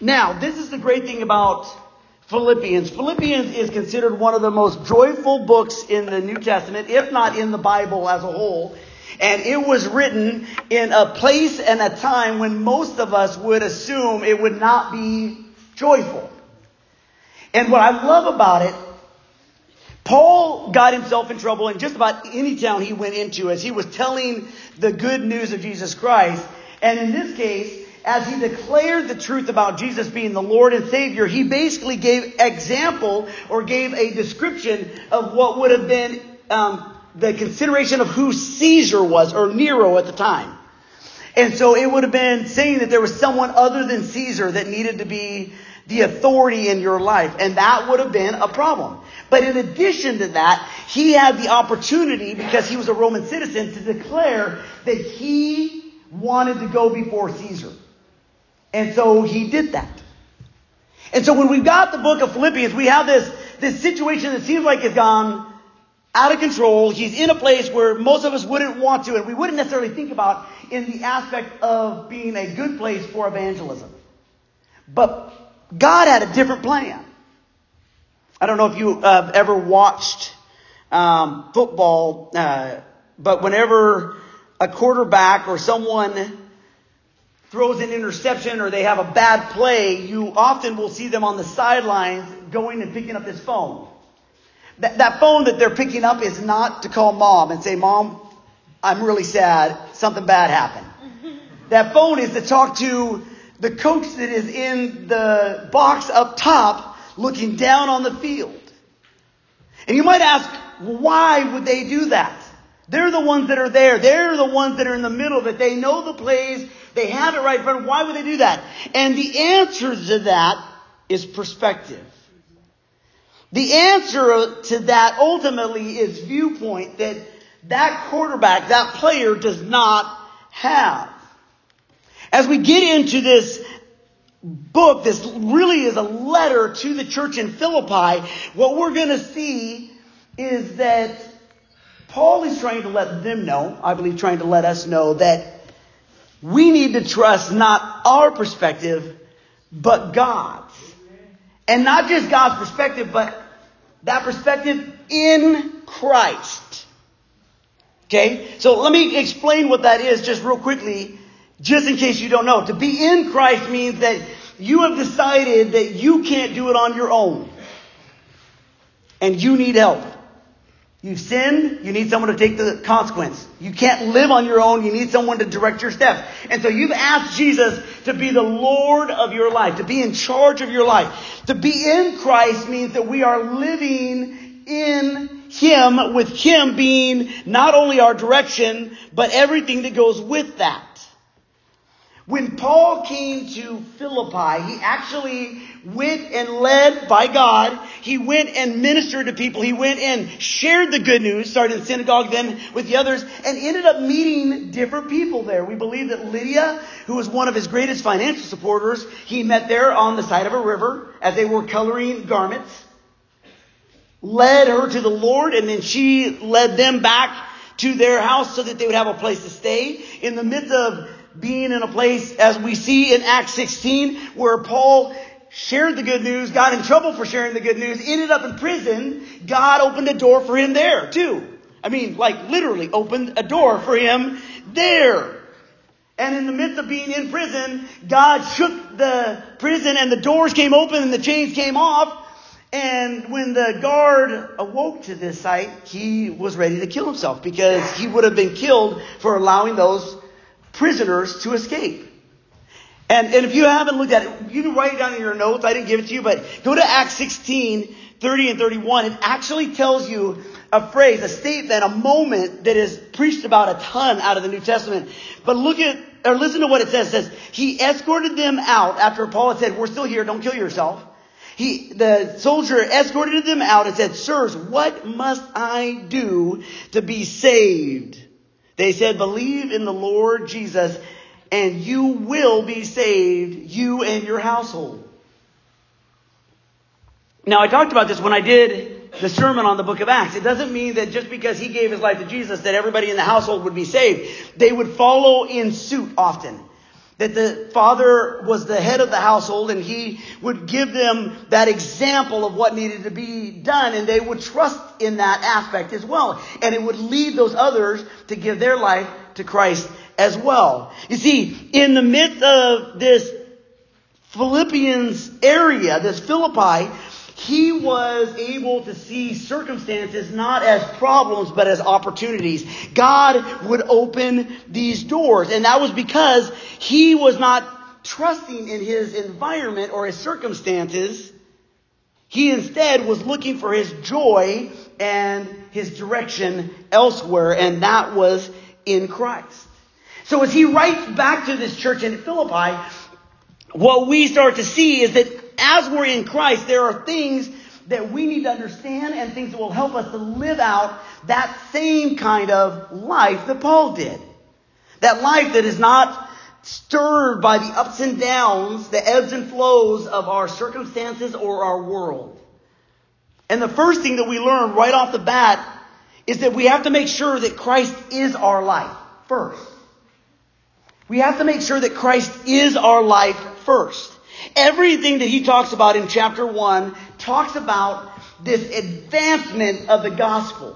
Now, this is the great thing about Philippians. Philippians is considered one of the most joyful books in the New Testament, if not in the Bible as a whole. And it was written in a place and a time when most of us would assume it would not be joyful. And what I love about it, Paul got himself in trouble in just about any town he went into as he was telling the good news of Jesus Christ. And in this case, as he declared the truth about Jesus being the Lord and Savior, he basically gave example or gave a description of what would have been the consideration of who Caesar was, or Nero at the time. And so it would have been saying that there was someone other than Caesar that needed to be the authority in your life. And that would have been a problem. But in addition to that, he had the opportunity, because he was a Roman citizen, to declare that he wanted to go before Caesar. And so he did that. And so when we've got the book of Philippians, we have this situation that seems like it's gone out of control. He's in a place where most of us wouldn't want to, and we wouldn't necessarily think about in the aspect of being a good place for evangelism. But God had a different plan. I don't know if you have ever watched football, but whenever a quarterback or someone throws an interception or they have a bad play, you often will see them on the sidelines going and picking up this phone. That phone that they're picking up is not to call mom and say, Mom, I'm really sad. Something bad happened. That phone is to talk to the coach that is in the box up top looking down on the field. And you might ask, why would they do that? They're the ones that are there. They're the ones that are in the middle of it. They know the plays. They have it right in front of them. Why would they do that? And the answer to that is perspective. The answer to that ultimately is viewpoint that quarterback, that player does not have. As we get into this book, this really is a letter to the church in Philippi. What we're going to see is that Paul is trying to let them know, I believe trying to let us know, that we need to trust not our perspective, but God's. And not just God's perspective, but that perspective in Christ. Okay? So let me explain what that is just real quickly, just in case you don't know. To be in Christ means that you have decided that you can't do it on your own. And you need help. You've sinned, you need someone to take the consequence. You can't live on your own, you need someone to direct your steps. And so you've asked Jesus to be the Lord of your life, to be in charge of your life. To be in Christ means that we are living in Him, with Him being not only our direction, but everything that goes with that. When Paul came to Philippi, he actually went and led by God. He went and ministered to people. He went and shared the good news, started in the synagogue, then with the others, and ended up meeting different people there. We believe that Lydia, who was one of his greatest financial supporters, he met there on the side of a river as they were coloring garments, led her to the Lord, and then she led them back to their house so that they would have a place to stay. In the midst of being in a place, as we see in Acts 16, where Paul shared the good news, got in trouble for sharing the good news, ended up in prison, God opened a door for him there too. I mean, like literally opened a door for him there. And in the midst of being in prison, God shook the prison and the doors came open and the chains came off. And when the guard awoke to this sight, he was ready to kill himself, because he would have been killed for allowing those prisoners to escape. And if you haven't looked at it, you can write it down in your notes. I didn't give it to you, but go to Acts 16, 30 and 31. It actually tells you a phrase, a statement, a moment that is preached about a ton out of the New Testament. But listen to what it says. It says, he escorted them out after Paul had said, we're still here, don't kill yourself. The soldier escorted them out and said, sirs, what must I do to be saved? They said, believe in the Lord Jesus, and you will be saved, you and your household. Now, I talked about this when I did the sermon on the book of Acts. It doesn't mean that just because he gave his life to Jesus that everybody in the household would be saved. They would follow in suit often. That the father was the head of the household and he would give them that example of what needed to be done, and they would trust in that aspect as well. And it would lead those others to give their life to Christ as well. You see, in the midst of this Philippians area, this Philippi, he was able to see circumstances not as problems, but as opportunities. God would open these doors. And that was because he was not trusting in his environment or his circumstances. He instead was looking for his joy and his direction elsewhere, and that was in Christ. So as he writes back to this church in Philippi, what we start to see is that as we're in Christ, there are things that we need to understand and things that will help us to live out that same kind of life that Paul did. That life that is not stirred by the ups and downs, the ebbs and flows of our circumstances or our world. And the first thing that we learn right off the bat is that we have to make sure that Christ is our life first. We have to make sure that Christ is our life first. Everything that he talks about in chapter 1 talks about this advancement of the gospel.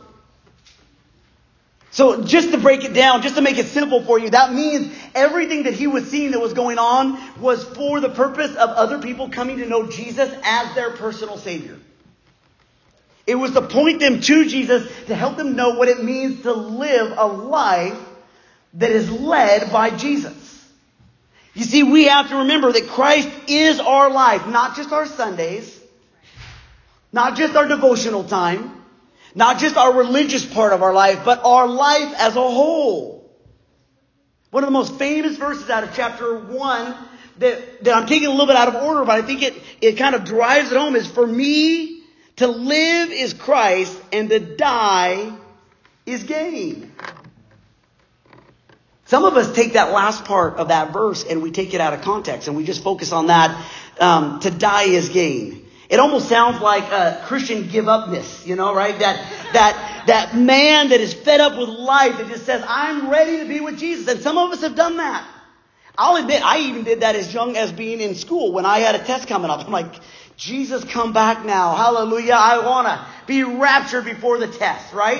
So just to break it down, just to make it simple for you, that means everything that he was seeing that was going on was for the purpose of other people coming to know Jesus as their personal Savior. It was to point them to Jesus, to help them know what it means to live a life that is led by Jesus. You see, we have to remember that Christ is our life, not just our Sundays, not just our devotional time, not just our religious part of our life, but our life as a whole. One of the most famous verses out of chapter 1 that I'm taking a little bit out of order, but I think it kind of drives it home is, for me to live is Christ and to die is gain. Some of us take that last part of that verse and we take it out of context and we just focus on that. To die is gain. It almost sounds like a Christian give-upness, right? That man that is fed up with life that just says, I'm ready to be with Jesus. And some of us have done that. I'll admit, I even did that as young as being in school when I had a test coming up. I'm like, Jesus, come back now. Hallelujah. I want to be raptured before the test, right?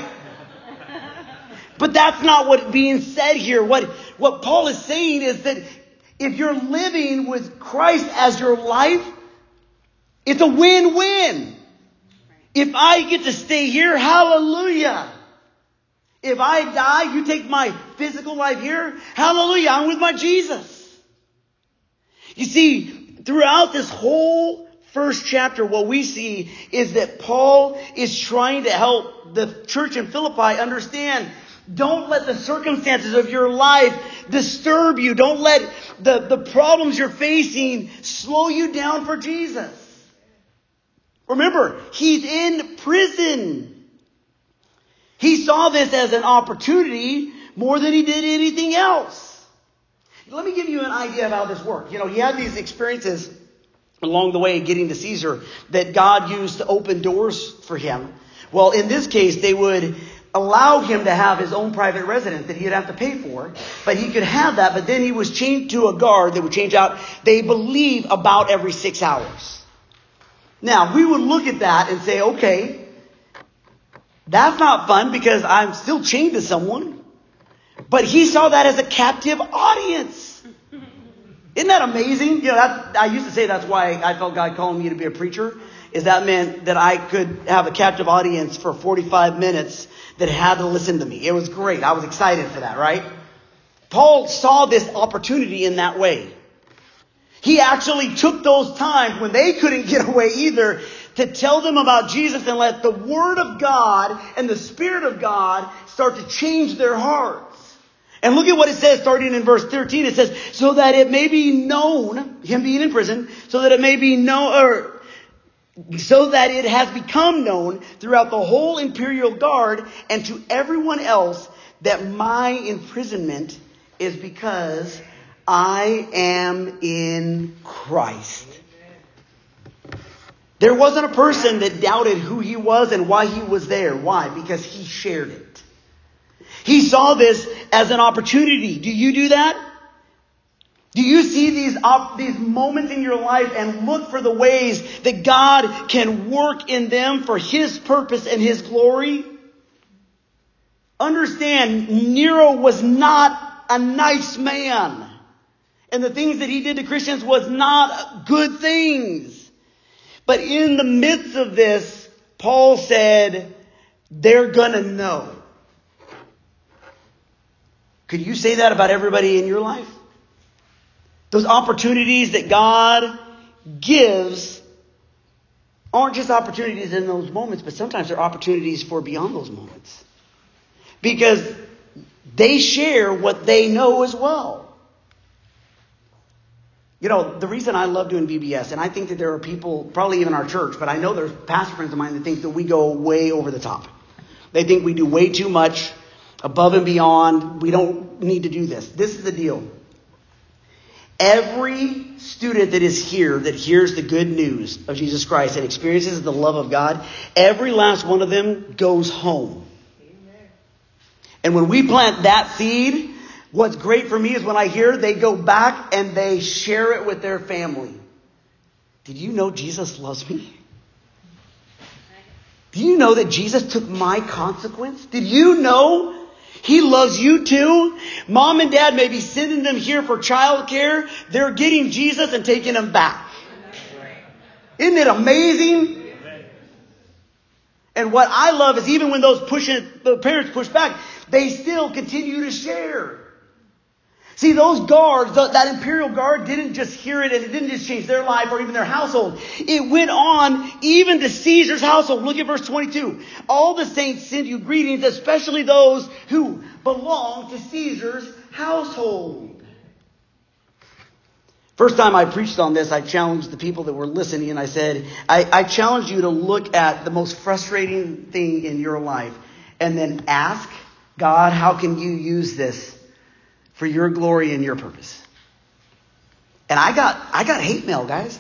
But that's not what's being said here. What Paul is saying is that if you're living with Christ as your life, it's a win-win. If I get to stay here, hallelujah. If I die, you take my physical life here, hallelujah, I'm with my Jesus. You see, throughout this whole first chapter, what we see is that Paul is trying to help the church in Philippi understand, don't let the circumstances of your life disturb you. Don't let the problems you're facing slow you down for Jesus. Remember, he's in prison. He saw this as an opportunity more than he did anything else. Let me give you an idea of how this worked. He had these experiences along the way getting to Caesar that God used to open doors for him. Well, in this case, they would allow him to have his own private residence that he'd have to pay for. But he could have that, but then he was chained to a guard that would change out, they believe, about every 6 hours. Now, we would look at that and say, okay, that's not fun because I'm still chained to someone. But he saw that as a captive audience. Isn't that amazing? I used to say that's why I felt God calling me to be a preacher, is that meant that I could have a captive audience for 45 minutes that had to listen to me. It was great. I was excited for that, right? Paul saw this opportunity in that way. He actually took those times when they couldn't get away either to tell them about Jesus and let the Word of God and the Spirit of God start to change their hearts. And look at what it says starting in verse 13. It says, so that it may be known, him being in prison, so that it may be known, so that it has become known throughout the whole imperial guard and to everyone else that my imprisonment is because I am in Christ. There wasn't a person that doubted who he was and why he was there. Why? Because he shared it. He saw this as an opportunity. Do you do that? Do you see these moments in your life and look for the ways that God can work in them for His purpose and His glory? Understand, Nero was not a nice man. And the things that he did to Christians was not good things. But in the midst of this, Paul said, they're gonna know. Could you say that about everybody in your life? Those opportunities that God gives aren't just opportunities in those moments, but sometimes they're opportunities for beyond those moments. Because they share what they know as well. You know, the reason I love doing VBS, and I think that there are people, probably even our church, but I know there's pastor friends of mine that think that we go way over the top. They think we do way too much, above and beyond. We don't need to do this. This is the deal. Every student that is here that hears the good news of Jesus Christ and experiences the love of God, every last one of them goes home. Amen. And when we plant that seed, what's great for me is when I hear they go back and they share it with their family. Did you know Jesus loves me? Do you know that Jesus took my consequence? Did you know He loves you too? Mom and dad may be sending them here for childcare. They're getting Jesus and taking him back. Isn't it amazing? And what I love is even when the parents push back, they still continue to share. See, those guards, that imperial guard didn't just hear it and it didn't just change their life or even their household. It went on even to Caesar's household. Look at verse 22. All the saints send you greetings, especially those who belong to Caesar's household. First time I preached on this, I challenged the people that were listening and I said, I challenge you to look at the most frustrating thing in your life and then ask God, how can you use this for your glory and your purpose? And I got hate mail, guys.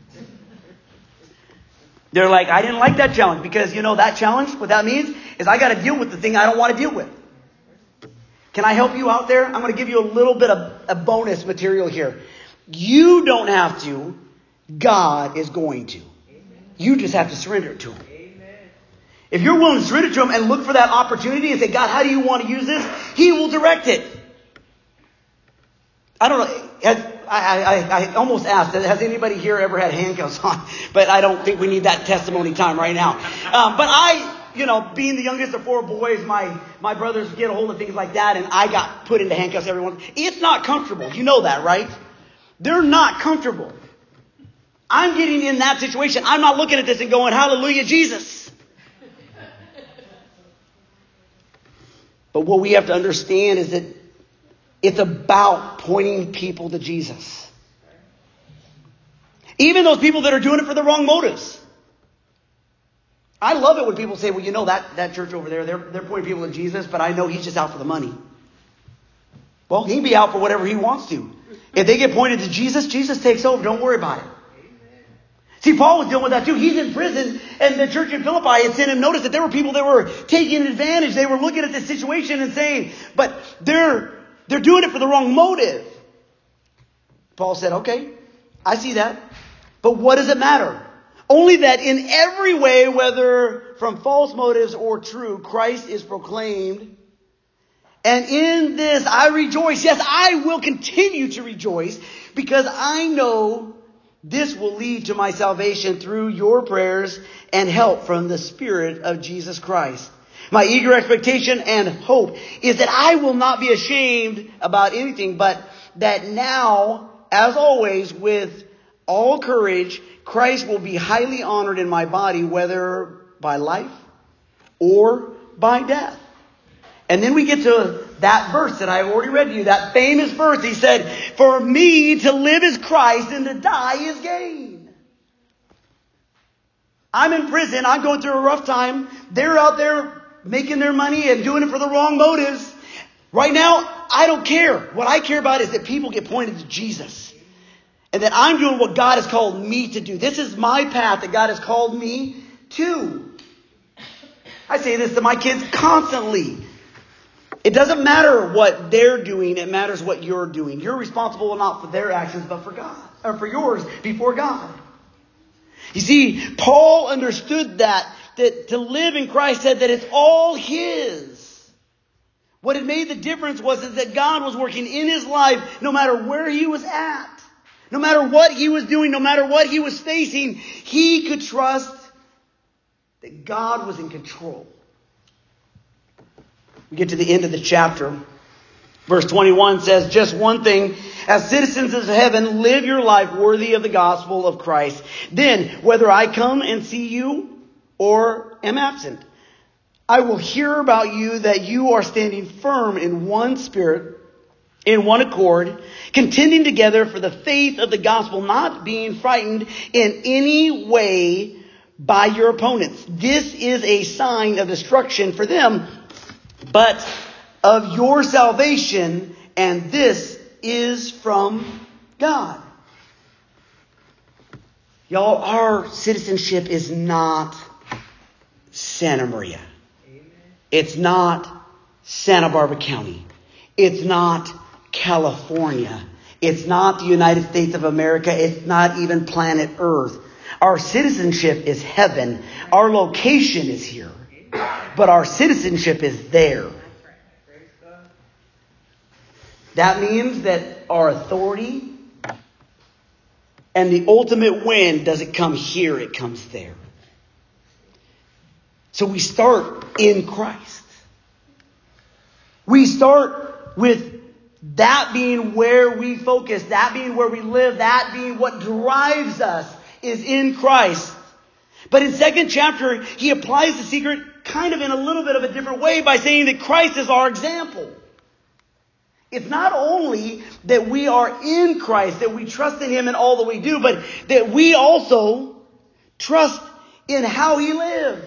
They're like, I didn't like that challenge because, that challenge, what that means is I got to deal with the thing I don't want to deal with. Can I help you out there? I'm going to give you a little bit of a bonus material here. You don't have to. God is going to. You just have to surrender it to Him. If you're willing to surrender to Him and look for that opportunity and say, God, how do you want to use this? He will direct it. I don't know. I almost asked, has anybody here ever had handcuffs on? But I don't think we need that testimony time right now. But being the youngest of four boys, my brothers get a hold of things like that, and I got put into handcuffs every once. It's not comfortable. You know that, right? They're not comfortable. I'm getting in that situation. I'm not looking at this and going, hallelujah, Jesus. But what we have to understand is that it's about pointing people to Jesus. Even those people that are doing it for the wrong motives. I love it when people say, well, that church over there, they're pointing people to Jesus, but I know he's just out for the money. Well, he can be out for whatever he wants to. If they get pointed to Jesus, Jesus takes over. Don't worry about it. See, Paul was dealing with that too. He's in prison, and the church in Philippi had sent him notice that there were people that were taking advantage. They were looking at this situation and saying, but they're doing it for the wrong motive. Paul said, okay, I see that. But what does it matter? Only that in every way, whether from false motives or true, Christ is proclaimed. And in this I rejoice. Yes, I will continue to rejoice because I know this will lead to my salvation through your prayers and help from the Spirit of Jesus Christ. My eager expectation and hope is that I will not be ashamed about anything, but that now, as always, with all courage, Christ will be highly honored in my body, whether by life or by death. And then we get to that verse that I already read to you, that famous verse. He said, for me to live is Christ and to die is gain. I'm in prison. I'm going through a rough time. They're out there making their money and doing it for the wrong motives. Right now, I don't care. What I care about is that people get pointed to Jesus. And that I'm doing what God has called me to do. This is my path that God has called me to. I say this to my kids constantly. It doesn't matter what they're doing. It matters what you're doing. You're responsible not for their actions, but for God, or for yours before God. You see, Paul understood that to live in Christ said that it's all His. What had made the difference was that God was working in his life no matter where he was at. No matter what he was doing, no matter what he was facing, he could trust that God was in control. We get to the end of the chapter. Verse 21 says, just one thing, as citizens of heaven, live your life worthy of the gospel of Christ. Then, whether I come and see you or am absent, I will hear about you that you are standing firm in one spirit, in one accord, contending together for the faith of the gospel, not being frightened in any way by your opponents. This is a sign of destruction for them, but of your salvation, and this is from God. Y'all, our citizenship is not Santa Maria. It's not Santa Barbara County. It's not California. It's not the United States of America. It's not even planet Earth. Our citizenship is heaven. Our location is here. But our citizenship is there. That means that our authority and the ultimate win doesn't come here, it comes there. So we start in Christ. We start with that being where we focus, that being where we live, that being what drives us is in Christ. But in second chapter, he applies the secret kind of in a little bit of a different way by saying that Christ is our example. It's not only that we are in Christ, that we trust in him in all that we do, but that we also trust in how he lived.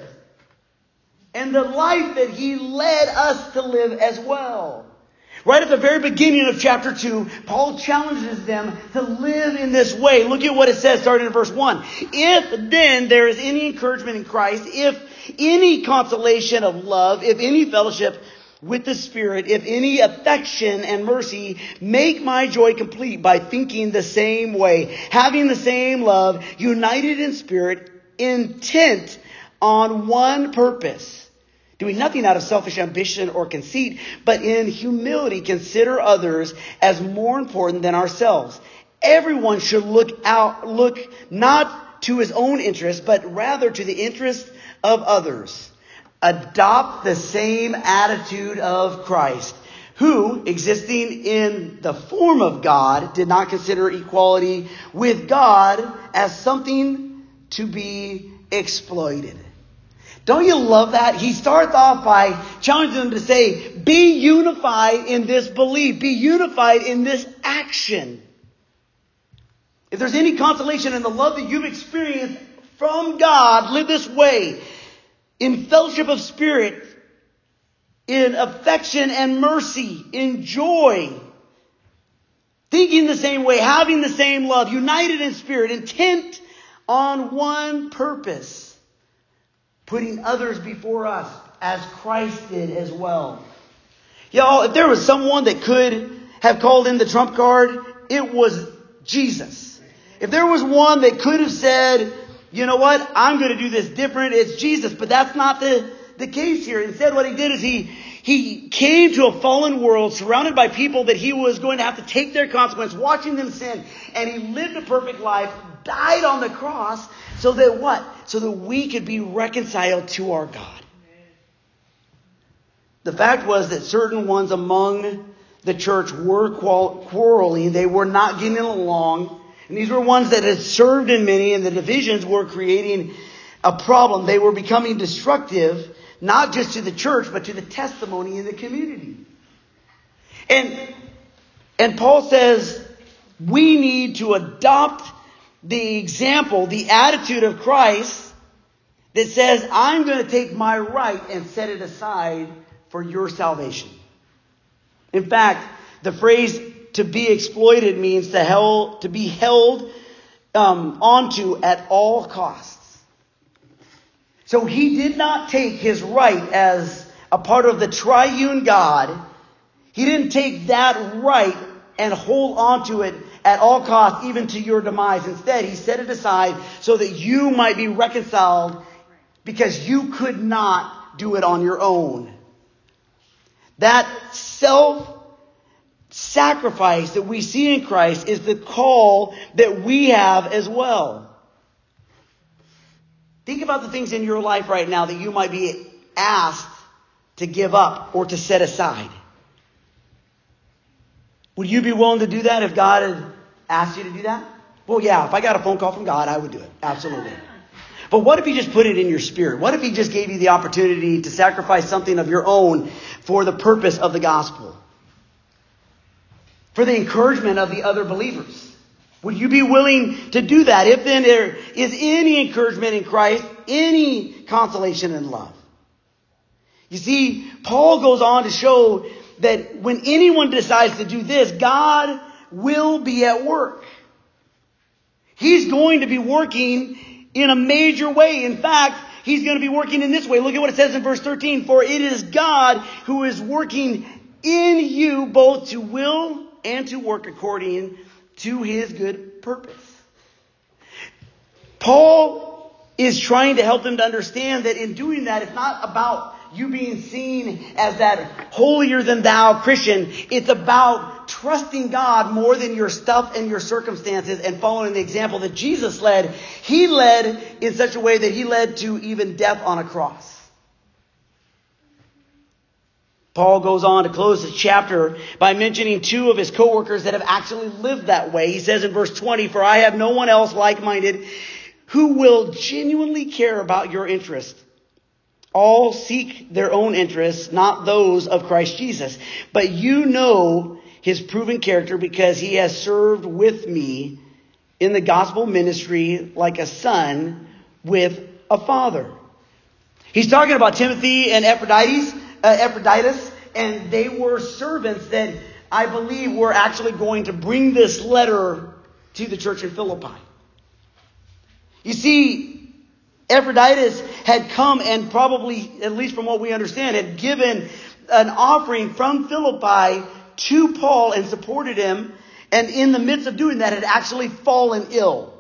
And the life that he led us to live as well. Right at the very beginning of chapter 2, Paul challenges them to live in this way. Look at what it says starting in verse 1. If then there is any encouragement in Christ, if any consolation of love, if any fellowship with the Spirit, if any affection and mercy, make my joy complete by thinking the same way, having the same love, united in spirit, intent on one purpose, doing nothing out of selfish ambition or conceit, but in humility consider others as more important than ourselves. Everyone should look not to his own interest, but rather to the interest of others. Adopt the same attitude of Christ, who, existing in the form of God, did not consider equality with God as something to be exploited. Don't you love that? He starts off by challenging them to say, be unified in this belief. Be unified in this action. If there's any consolation in the love that you've experienced from God, live this way. In fellowship of spirit, in affection and mercy, in joy, thinking the same way, having the same love, united in spirit, intent on one purpose. Putting others before us, as Christ did as well. Y'all, if there was someone that could have called in the trump card, it was Jesus. If there was one that could have said, you know what, I'm going to do this different, it's Jesus. But that's not the case here. Instead, what he did is he came to a fallen world surrounded by people that he was going to have to take their consequence, watching them sin. And he lived a perfect life, died on the cross, so that what? So that we could be reconciled to our God. The fact was that certain ones among the church were quarreling. They were not getting along. And these were ones that had served in many, and the divisions were creating a problem. They were becoming destructive, not just to the church, but to the testimony in the community. And Paul says we need to adopt the example, the attitude of Christ that says, I'm going to take my right and set it aside for your salvation. In fact, the phrase to be exploited means to be held onto at all costs. So he did not take his right as a part of the triune God He didn't take that right and hold on to it at all costs, even to your demise. Instead, he set it aside so that you might be reconciled because you could not do it on your own. That self-sacrifice that we see in Christ is the call that we have as well. Think about the things in your life right now that you might be asked to give up or to set aside. Would you be willing to do that if God had asked you to do that? Well, yeah, if I got a phone call from God, I would do it. Absolutely. But what if he just put it in your spirit? What if he just gave you the opportunity to sacrifice something of your own for the purpose of the gospel? For the encouragement of the other believers? Would you be willing to do that? If then there is any encouragement in Christ, any consolation in love. You see, Paul goes on to show that when anyone decides to do this, God will be at work. He's going to be working in a major way. In fact, he's going to be working in this way. Look at what it says in verse 13. For it is God who is working in you both to will and to work according to his good purpose. Paul is trying to help them to understand that in doing that, it's not about you being seen as that holier than thou Christian. It's about trusting God more than your stuff and your circumstances and following the example that Jesus led. He led in such a way that he led to even death on a cross. Paul goes on to close the chapter by mentioning two of his co-workers that have actually lived that way. He says in verse 20, for I have no one else like-minded who will genuinely care about your interest. All seek their own interests, not those of Christ Jesus. But you know his proven character because he has served with me in the gospel ministry like a son with a father. He's talking about Timothy and Epaphroditus, and they were servants that I believe were actually going to bring this letter to the church in Philippi. You see, Epaphroditus had come and probably, at least from what we understand, had given an offering from Philippi to Paul and supported him. And in the midst of doing that, had actually fallen ill.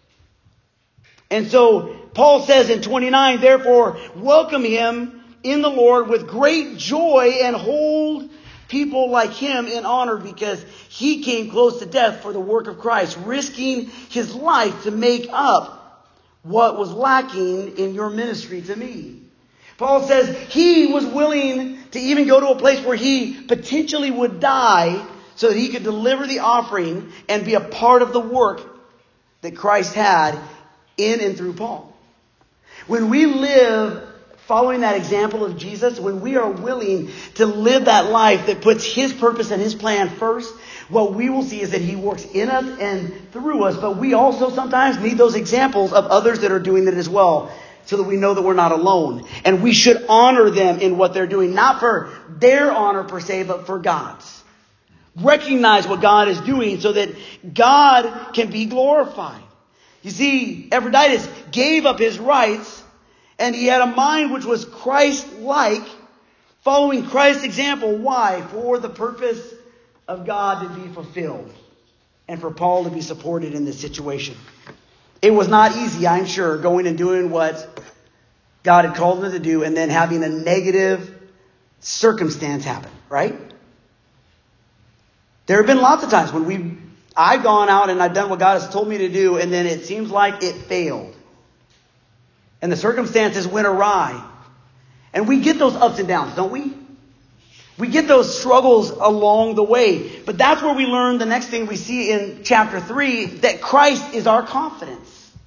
And so Paul says in 29, therefore, welcome him in the Lord with great joy and hold people like him in honor because he came close to death for the work of Christ, risking his life to make up what was lacking in your ministry to me. Paul says he was willing to even go to a place where he potentially would die so that he could deliver the offering and be a part of the work that Christ had in and through Paul. When we live following that example of Jesus, when we are willing to live that life that puts his purpose and his plan first, what we will see is that he works in us and through us. But we also sometimes need those examples of others that are doing it as well, so that we know that we're not alone. And we should honor them in what they're doing, not for their honor per se, but for God's. Recognize what God is doing so that God can be glorified. You see, Epaphroditus gave up his rights, and he had a mind which was Christ-like, following Christ's example. Why? For the purpose of God to be fulfilled and for Paul to be supported in this situation. It was not easy, I'm sure, going and doing what God had called him to do and then having a negative circumstance happen, right? There have been lots of times when I've gone out and I've done what God has told me to do, and then it seems like it failed. And the circumstances went awry. And we get those ups and downs, don't we? We get those struggles along the way. But that's where we learn the next thing we see in chapter 3, that Christ is our confidence.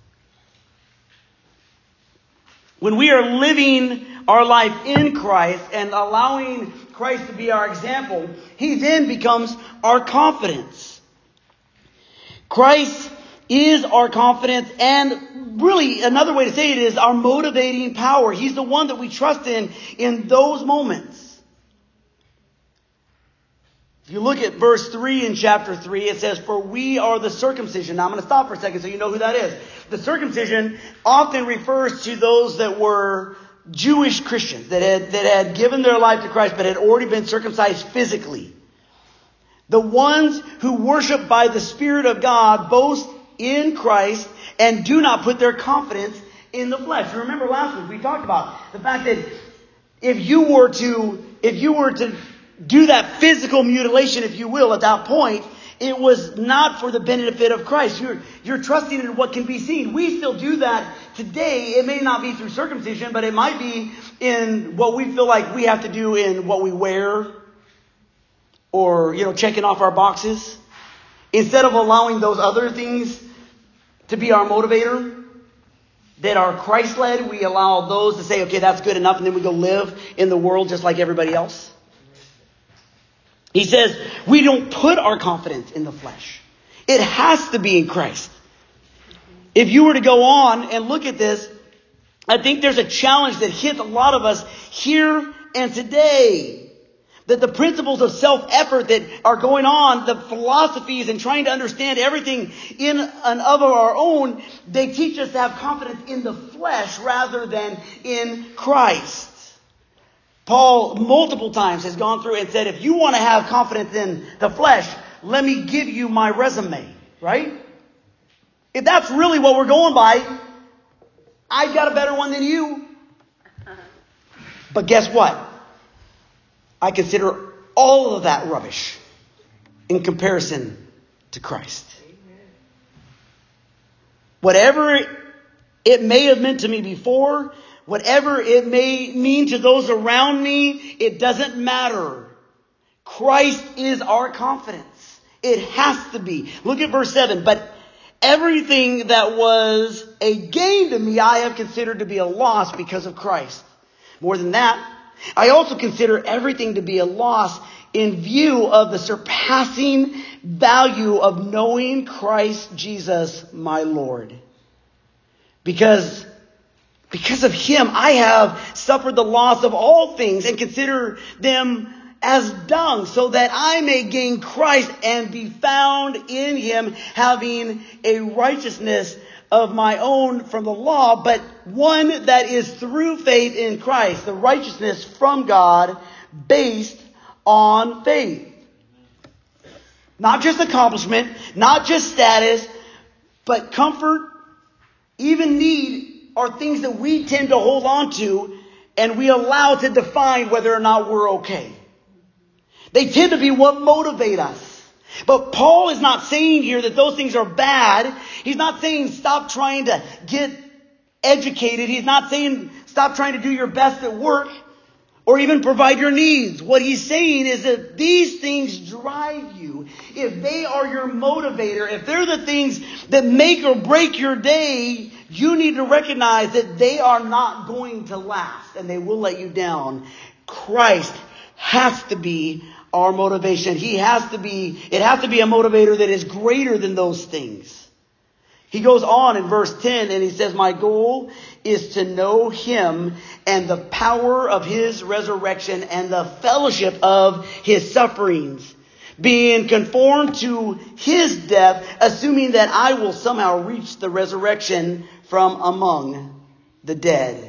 When we are living our life in Christ and allowing Christ to be our example, he then becomes our confidence. Christ is our confidence, and really another way to say it is our motivating power. He's the one that we trust in those moments. If you look at verse 3 in chapter 3, it says, for we are the circumcision. Now I'm going to stop for a second so you know who that is. The circumcision often refers to those that were Jewish Christians that had given their life to Christ but had already been circumcised physically. The ones who worship by the Spirit of God boast in Christ and do not put their confidence in the flesh. You remember last week we talked about the fact that if you were to do that physical mutilation, if you will, at that point, it was not for the benefit of Christ. You're trusting in what can be seen. We still do that today. It may not be through circumcision, but it might be in what we feel like we have to do in what we wear, or, checking off our boxes. Instead of allowing those other things to be our motivator that are Christ-led, we allow those to say, okay, that's good enough, and then we go live in the world just like everybody else. He says, we don't put our confidence in the flesh. It has to be in Christ. If you were to go on and look at this, I think there's a challenge that hits a lot of us here and today. That the principles of self-effort that are going on, the philosophies and trying to understand everything in and of our own, they teach us to have confidence in the flesh rather than in Christ. Paul multiple times has gone through and said, if you want to have confidence in the flesh, let me give you my resume, right? If that's really what we're going by, I've got a better one than you. But guess what? I consider all of that rubbish in comparison to Christ. Whatever it may have meant to me before, whatever it may mean to those around me, it doesn't matter. Christ is our confidence. It has to be. Look at verse 7. But everything that was a gain to me, I have considered to be a loss because of Christ. More than that, I also consider everything to be a loss in view of the surpassing value of knowing Christ Jesus, my Lord. Because of him, I have suffered the loss of all things and consider them as dung, so that I may gain Christ and be found in him, having a righteousness of my own from the law, but one that is through faith in Christ, the righteousness from God based on faith. Not just accomplishment, not just status, but comfort, even need are things that we tend to hold on to and we allow to define whether or not we're okay. They tend to be what motivate us. But Paul is not saying here that those things are bad. He's not saying stop trying to get educated. He's not saying stop trying to do your best at work or even provide your needs. What he's saying is that these things drive you. If they are your motivator, if they're the things that make or break your day, you need to recognize that they are not going to last and they will let you down. Christ has to be our motivation. It has to be a motivator that is greater than those things. He goes on in verse 10 and he says, my goal is to know him and the power of his resurrection and the fellowship of his sufferings, being conformed to his death, assuming that I will somehow reach the resurrection from among the dead.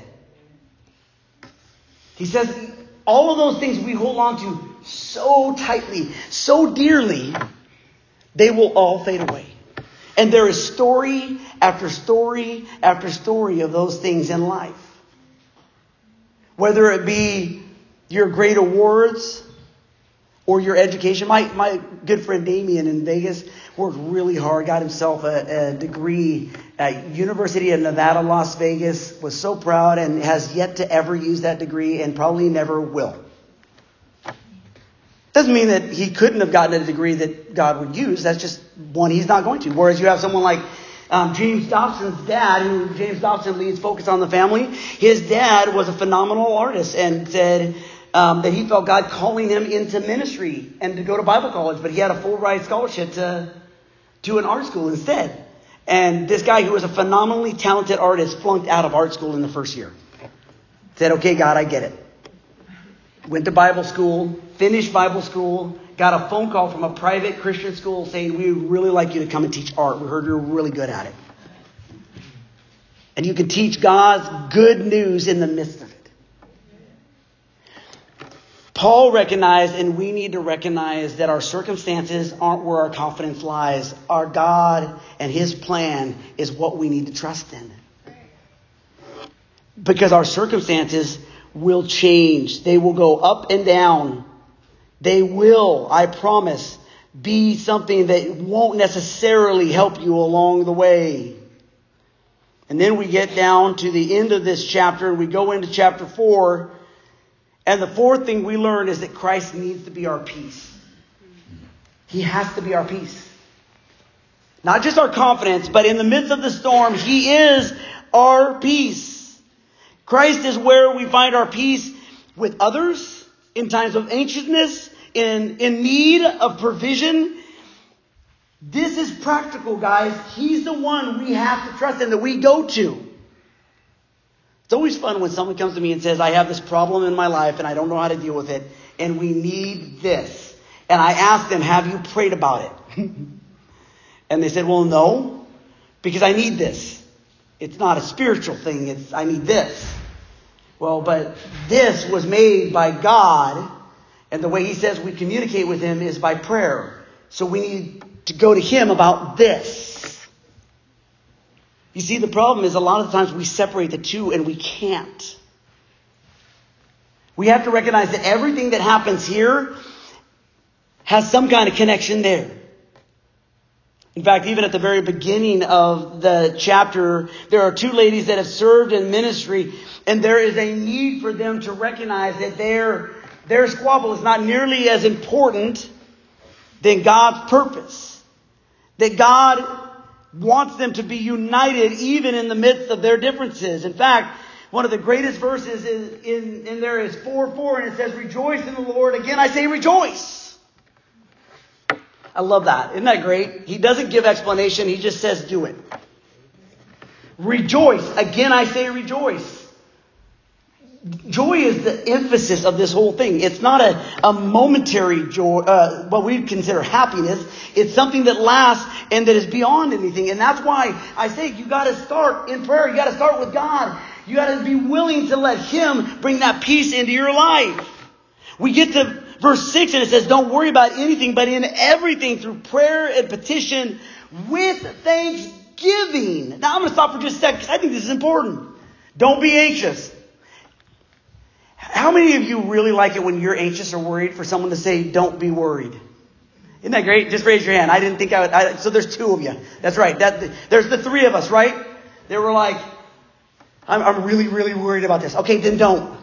He says, all of those things we hold on to so tightly, so dearly, they will all fade away. And there is story after story after story of those things in life. Whether it be your great awards or your education. My good friend Damien in Vegas worked really hard, got himself a degree at University of Nevada, Las Vegas, was so proud and has yet to ever use that degree and probably never will. Doesn't mean that he couldn't have gotten a degree that God would use. That's just one he's not going to. Whereas you have someone like James Dobson's dad, who James Dobson leads Focus on the Family. His dad was a phenomenal artist and said that he felt God calling him into ministry and to go to Bible college. But he had a full ride scholarship to an art school instead. And this guy who was a phenomenally talented artist flunked out of art school in the first year. Said, okay, God, I get it. Went to Bible school, finished Bible school, got a phone call from a private Christian school saying, we would really like you to come and teach art. We heard you're really good at it. And you can teach God's good news in the midst of it. Paul recognized, and we need to recognize, that our circumstances aren't where our confidence lies. Our God and His plan is what we need to trust in. Because our circumstances will change. They will go up and down. They will, I promise, be something that won't necessarily help you along the way. And then we get down to the end of this chapter and we go into chapter 4. And the fourth thing we learn is that Christ needs to be our peace. He has to be our peace. Not just our confidence, but in the midst of the storm, He is our peace. Christ is where we find our peace with others in times of anxiousness, in need of provision. This is practical, guys. He's the one we have to trust in, that we go to. It's always fun when someone comes to me and says, I have this problem in my life and I don't know how to deal with it, and we need this. And I ask them, have you prayed about it? And they said, well, no, because I need this. It's not a spiritual thing. I need this. Well, but this was made by God, and the way He says we communicate with Him is by prayer. So we need to go to Him about this. You see, the problem is a lot of times we separate the two, and we can't. We have to recognize that everything that happens here has some kind of connection there. In fact, even at the very beginning of the chapter, there are two ladies that have served in ministry, and there is a need for them to recognize that their squabble is not nearly as important than God's purpose. That God wants them to be united even in the midst of their differences. In fact, one of the greatest verses in there is 4:4, and it says, rejoice in the Lord. Again, I say rejoice. I love that. Isn't that great? He doesn't give explanation. He just says do it. Rejoice. Again, I say rejoice. Joy is the emphasis of this whole thing. It's not a momentary joy, what we consider happiness. It's something that lasts and that is beyond anything. And that's why I say you got to start in prayer. You got to start with God. You got to be willing to let Him bring that peace into your life. We get to verse 6 and it says, don't worry about anything, but in everything through prayer and petition with thanksgiving. Now I'm going to stop for just a second because I think this is important. Don't be anxious. How many of you really like it when you're anxious or worried for someone to say, don't be worried? Isn't that great? Just raise your hand. I didn't think I would. So there's two of you. That's right. There's the three of us, right? They were like, I'm really, really worried about this. Okay, then don't.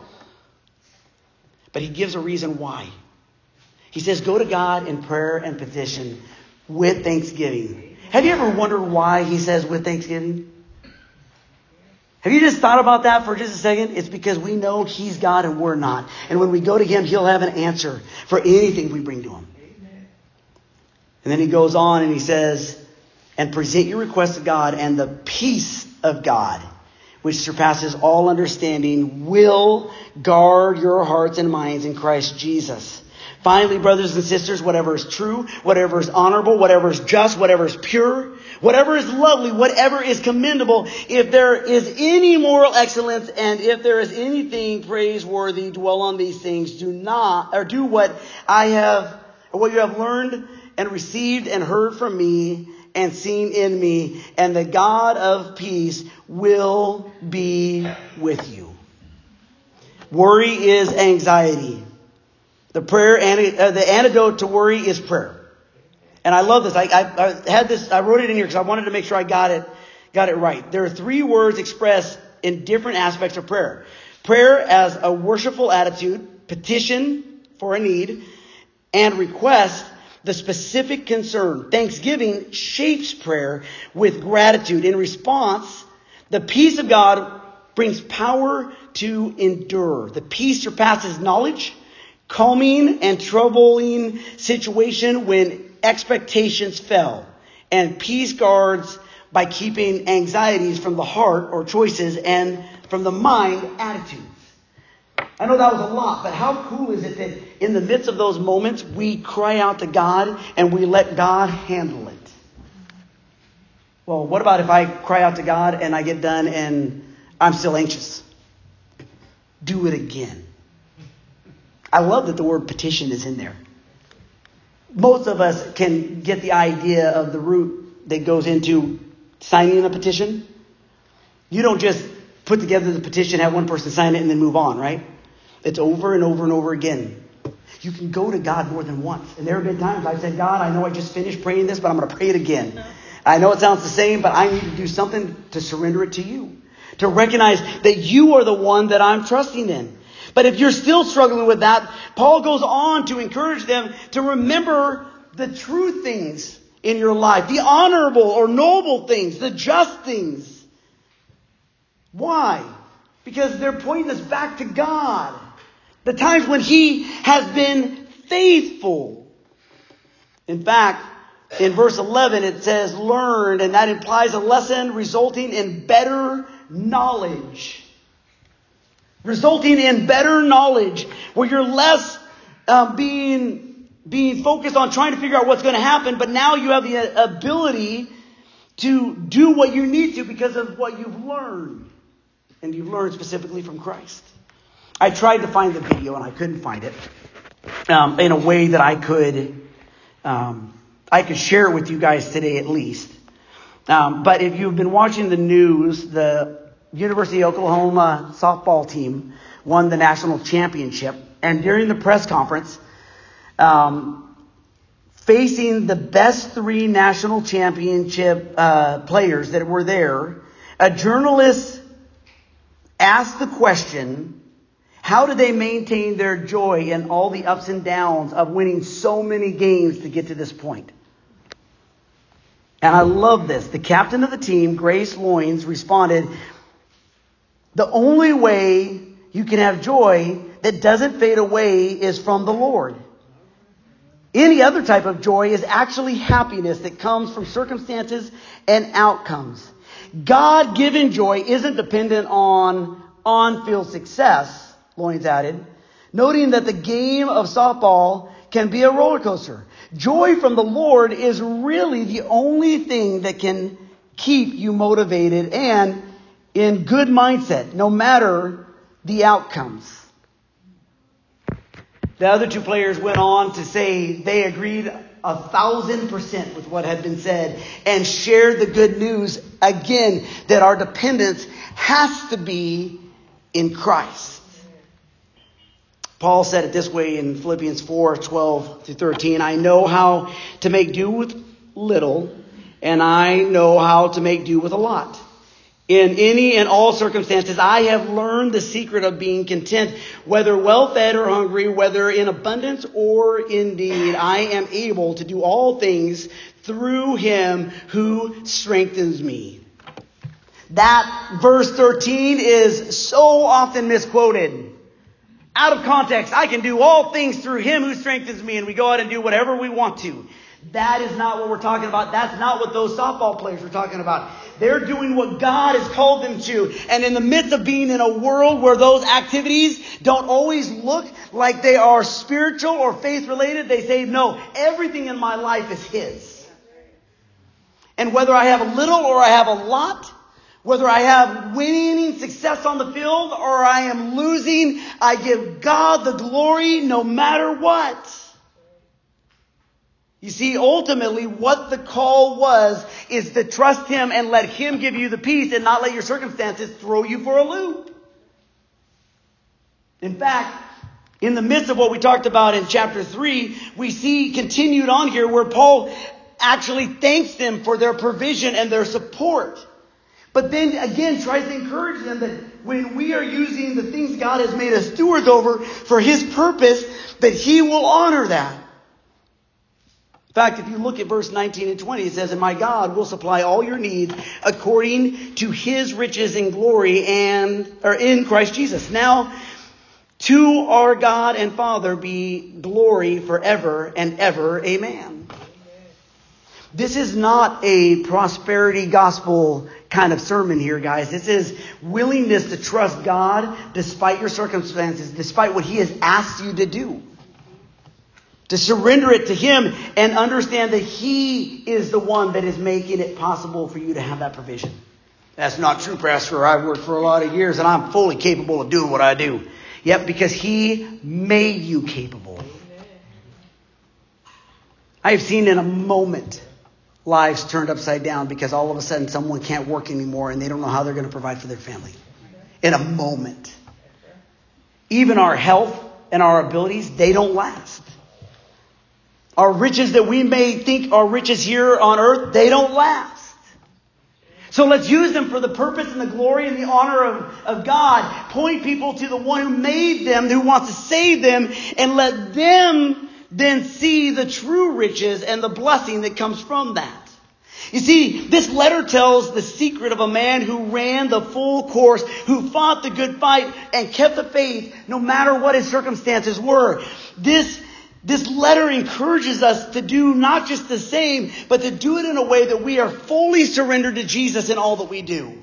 But He gives a reason why. He says, go to God in prayer and petition with thanksgiving. Have you ever wondered why He says with thanksgiving? Have you just thought about that for just a second? It's because we know He's God and we're not. And when we go to Him, He'll have an answer for anything we bring to Him. And then He goes on and He says, and present your request to God, and the peace of God, which surpasses all understanding, will guard your hearts and minds in Christ Jesus. Finally, brothers and sisters, whatever is true, whatever is honorable, whatever is just, whatever is pure, whatever is lovely, whatever is commendable, if there is any moral excellence, and if there is anything praiseworthy, dwell on these things. Do what you have learned and received and heard from me and seen in me, and the God of peace will be with you. Worry is anxiety. The antidote to worry is prayer. And I love this. I wrote it in here because I wanted to make sure I got it right. There are three words expressed in different aspects of prayer. Prayer as a worshipful attitude, petition for a need, and request, the specific concern. Thanksgiving shapes prayer with gratitude. In response, the peace of God brings power to endure. The peace surpasses knowledge, calming and troubling situation when expectations fell. And peace guards by keeping anxieties from the heart or choices, and from the mind attitudes. I know that was a lot, but how cool is it that in the midst of those moments, we cry out to God and we let God handle it? Well, what about if I cry out to God and I get done and I'm still anxious? Do it again. I love that the word petition is in there. Most of us can get the idea of the root that goes into signing a petition. You don't just put together the petition, have one person sign it, and then move on, right? It's over and over and over again. You can go to God more than once. And there have been times I've said, God, I know I just finished praying this, but I'm going to pray it again. I know it sounds the same, but I need to do something to surrender it to you. To recognize that you are the one that I'm trusting in. But if you're still struggling with that, Paul goes on to encourage them to remember the true things in your life. The honorable or noble things. The just things. Why? Because they're pointing us back to God. The times when He has been faithful. In fact, in verse 11 it says learned, and that implies a lesson resulting in better knowledge. Resulting in better knowledge, where you're less being focused on trying to figure out what's going to happen, but now you have the ability to do what you need to because of what you've learned. And you've learned specifically from Christ. I tried to find the video and I couldn't find it in a way that I could share it with you guys today at least. But if you've been watching the news, the University of Oklahoma softball team won the national championship. And during the press conference, facing the best 3 national championship players that were there, a journalist asked the question, how do they maintain their joy in all the ups and downs of winning so many games to get to this point? And I love this. The captain of the team, Grace Loynes, responded, the only way you can have joy that doesn't fade away is from the Lord. Any other type of joy is actually happiness that comes from circumstances and outcomes. God-given joy isn't dependent on on-field success, Loynes added, noting that the game of softball can be a roller coaster. Joy from the Lord is really the only thing that can keep you motivated and in good mindset, no matter the outcomes. The other 2 players went on to say they agreed 1,000% with what had been said and shared the good news again that our dependence has to be in Christ. Paul said it this way in Philippians 4:12-13. I know how to make do with little, and I know how to make do with a lot. In any and all circumstances, I have learned the secret of being content, whether well-fed or hungry, whether in abundance or in need. I am able to do all things through Him who strengthens me. That verse 13 is so often misquoted. Out of context, I can do all things through Him who strengthens me, and we go out and do whatever we want to. That is not what we're talking about. That's not what those softball players were talking about. They're doing what God has called them to. And in the midst of being in a world where those activities don't always look like they are spiritual or faith related, they say, no, everything in my life is His. And whether I have a little or I have a lot, whether I have winning success on the field or I am losing, I give God the glory no matter what. You see, ultimately what the call was is to trust Him and let Him give you the peace and not let your circumstances throw you for a loop. In fact, in the midst of what we talked about in chapter 3, we see continued on here where Paul actually thanks them for their provision and their support. But then again tries to encourage them that when we are using the things God has made us stewards over for His purpose, that He will honor that. In fact, if you look at verse 19 and 20, it says, and my God will supply all your needs according to His riches in glory in Christ Jesus. Now, to our God and Father be glory forever and ever. Amen. This is not a prosperity gospel kind of sermon here, guys. This is willingness to trust God despite your circumstances, despite what He has asked you to do. To surrender it to Him and understand that He is the one that is making it possible for you to have that provision. That's not true, Pastor. I've worked for a lot of years and I'm fully capable of doing what I do. Yep, because he made you capable. I have seen in a moment lives turned upside down because all of a sudden someone can't work anymore and they don't know how they're going to provide for their family. In a moment. Even our health and our abilities, they don't last. Our riches that we may think are riches here on earth, they don't last. So let's use them for the purpose and the glory and the honor of God. Point people to the one who made them, who wants to save them, and let them then see the true riches and the blessing that comes from that. You see, this letter tells the secret of a man who ran the full course, who fought the good fight and kept the faith no matter what his circumstances were. This letter encourages us to do not just the same, but to do it in a way that we are fully surrendered to Jesus in all that we do.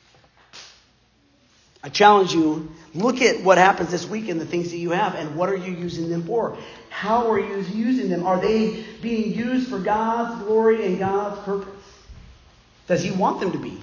I challenge you, look at what happens this week and the things that you have, and what are you using them for? How are you using them? Are they being used for God's glory and God's purpose? Does he want them to be?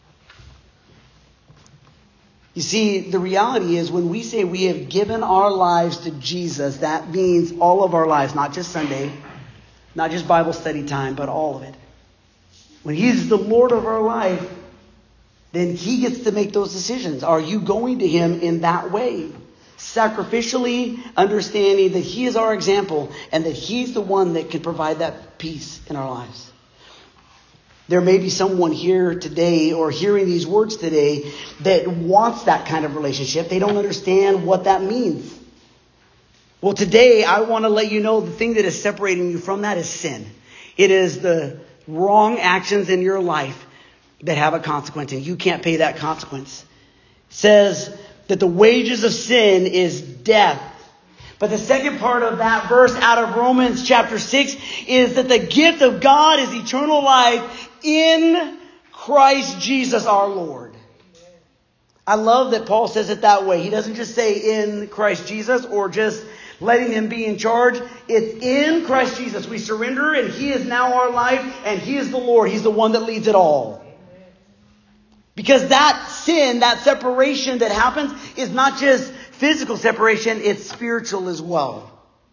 You see, the reality is when we say we have given our lives to Jesus, that means all of our lives, not just Sunday, not just Bible study time, but all of it. When he's the Lord of our life, then he gets to make those decisions. Are you going to him in that way? Sacrificially understanding that he is our example and that he's the one that can provide that peace in our lives. There may be someone here today or hearing these words today that wants that kind of relationship. They don't understand what that means. Well, today I want to let you know the thing that is separating you from that is sin. It is the wrong actions in your life that have a consequence, and you can't pay that consequence. It says that the wages of sin is death. But the second part of that verse out of Romans chapter 6 is that the gift of God is eternal life in Christ Jesus our Lord. I love that Paul says it that way. He doesn't just say in Christ Jesus or just letting him be in charge. It's in Christ Jesus. We surrender and he is now our life and he is the Lord. He's the one that leads it all. Because that sin, that separation that happens is not just physical separation, it's spiritual as well.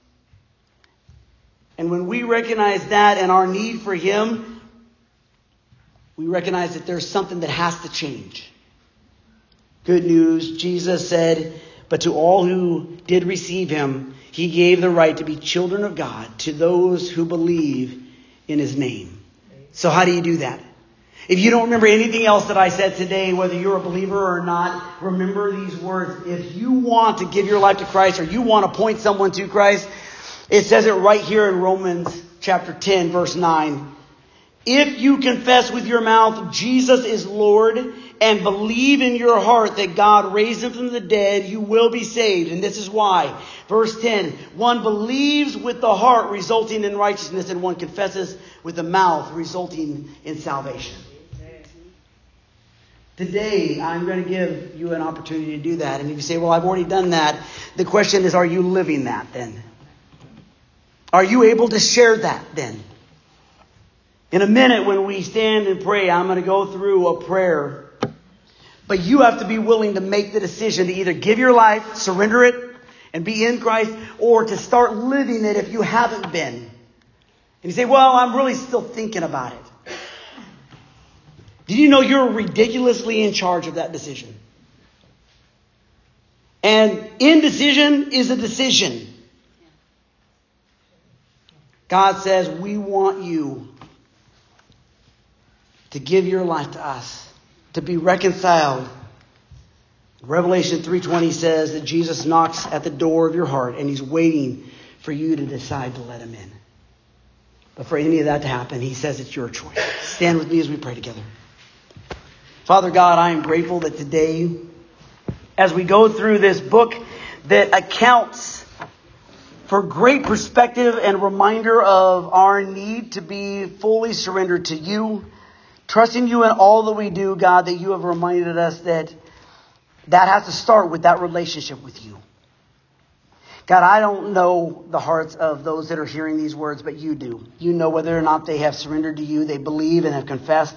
And when we recognize that and our need for him, we recognize that there's something that has to change. Good news, Jesus said, but to all who did receive him, he gave the right to be children of God, to those who believe in his name. So how do you do that? If you don't remember anything else that I said today, whether you're a believer or not, remember these words. If you want to give your life to Christ or you want to point someone to Christ, it says it right here in Romans chapter 10, verse 9. If you confess with your mouth Jesus is Lord and believe in your heart that God raised him from the dead, you will be saved. And this is why. Verse 10, one believes with the heart resulting in righteousness, and one confesses with the mouth resulting in salvation. Today, I'm going to give you an opportunity to do that. And if you say, well, I've already done that, the question is, are you living that then? Are you able to share that then? In a minute when we stand and pray, I'm going to go through a prayer. But you have to be willing to make the decision to either give your life, surrender it, and be in Christ, or to start living it if you haven't been. And you say, well, I'm really still thinking about it. Did you know you're ridiculously in charge of that decision? And indecision is a decision. God says, we want you to give your life to us, to be reconciled. Revelation 3:20 says that Jesus knocks at the door of your heart and he's waiting for you to decide to let him in. But for any of that to happen, he says it's your choice. Stand with me as we pray together. Father God, I am grateful that today, as we go through this book that accounts for great perspective and reminder of our need to be fully surrendered to you, trusting you in all that we do, God, that you have reminded us that has to start with that relationship with you. God, I don't know the hearts of those that are hearing these words, but you do. You know whether or not they have surrendered to you, they believe and have confessed.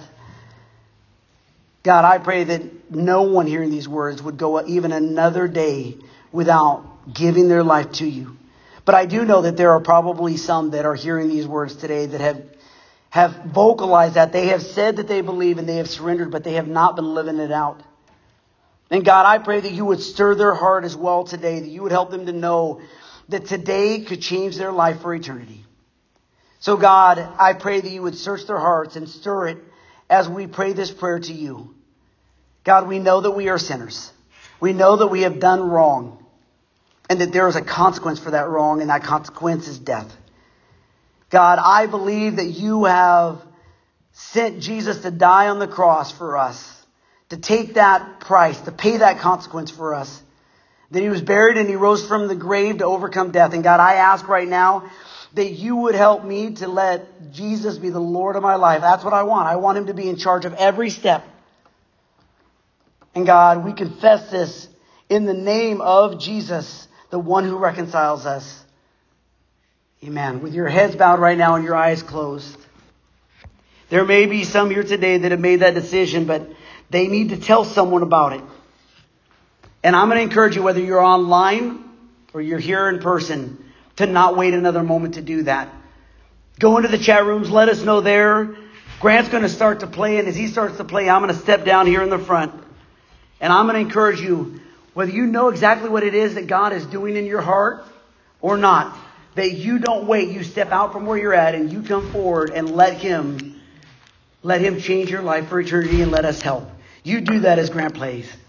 God, I pray that no one hearing these words would go even another day without giving their life to you. But I do know that there are probably some that are hearing these words today that have vocalized that. They have said that they believe and they have surrendered, but they have not been living it out. And God, I pray that you would stir their heart as well today, that you would help them to know that today could change their life for eternity. So God, I pray that you would search their hearts and stir it as we pray this prayer to you. God, we know that we are sinners. We know that we have done wrong and that there is a consequence for that wrong, and that consequence is death. God, I believe that you have sent Jesus to die on the cross for us, to take that price, to pay that consequence for us. That he was buried and he rose from the grave to overcome death. And God, I ask right now that you would help me to let Jesus be the Lord of my life. That's what I want. I want him to be in charge of every step. And God, we confess this in the name of Jesus, the one who reconciles us. Amen. With your heads bowed right now and your eyes closed. There may be some here today that have made that decision, but they need to tell someone about it. And I'm going to encourage you, whether you're online or you're here in person, to not wait another moment to do that. Go into the chat rooms. Let us know there. Grant's going to start to play. And as he starts to play, I'm going to step down here in the front. And I'm going to encourage you, whether you know exactly what it is that God is doing in your heart or not, that you don't wait. You step out from where you're at and you come forward and let him change your life for eternity and let us help. You do that as Grant plays.